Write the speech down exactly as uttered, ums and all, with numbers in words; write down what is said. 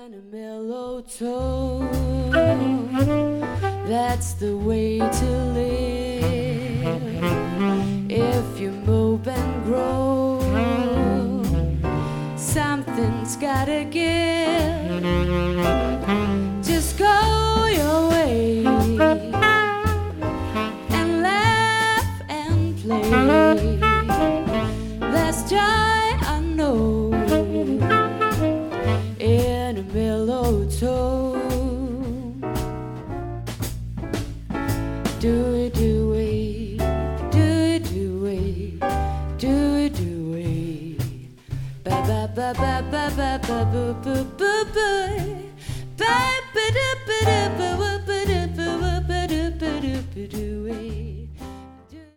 in a mellow tone. That's the way to live. If you move and grow, something's gotta give. Just go your way and laugh and play. There's joy I know in a mellow tone. Do it, do it, do it, do it, do it, do it. Ba ba ba ba ba ba ba boo boo boo boo. Ba ba da ba da ba ba da ba ba da ba da ba da.